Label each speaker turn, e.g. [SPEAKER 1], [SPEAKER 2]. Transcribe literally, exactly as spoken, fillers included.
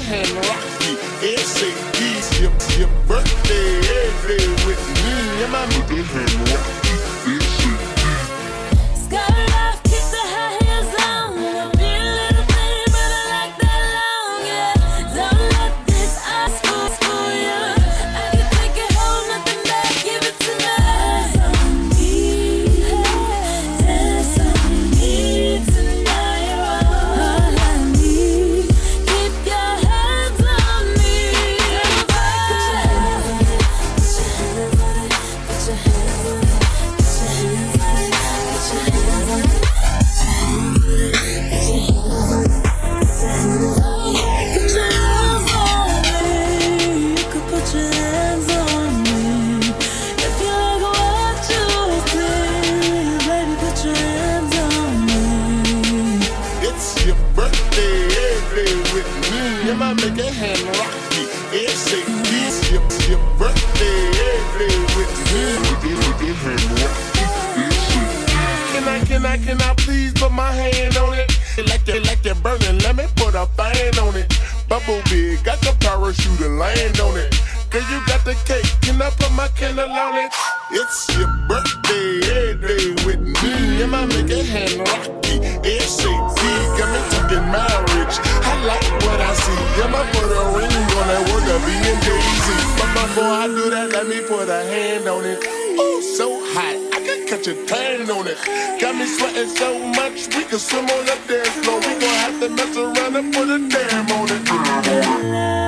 [SPEAKER 1] hand rocky. S A D, your, your birthday every day with me. And my make your hand rocky. S A D.
[SPEAKER 2] Skirt off, keep the high heels on. Be a little thing, but I like that long, yeah. Don't let this ice school school you. I can take it home, nothing back, give it to me. Dance on me tonight, you're all I need. Keep your hands on me. Put your hands on it, put your hands on it, put your hands on it, put your hands on it, put your hands on it.
[SPEAKER 1] It's your birthday every day with me. And my make your hand rocky. S A D, your, your birthday every day with me. Make your hand rocky. S A D. Can I, can I, can I please put my hand on it? Like that, like that burning, let me put a fan on it. Bubble big, got the parachute and land on it. Girl, you got the cake, can I put my candle on it? It's your birthday every day with me. And my make your hand rocky. S A D, got me talking marriage. I like what I see. Am I put a ring on that work of being Daisy? But before I do that, let me put a hand on it. Oh, so hot, I can catch a tan on it. Got me sweating so much, we can swim on the dance floor. We gon' have to mess around and put a dam on it.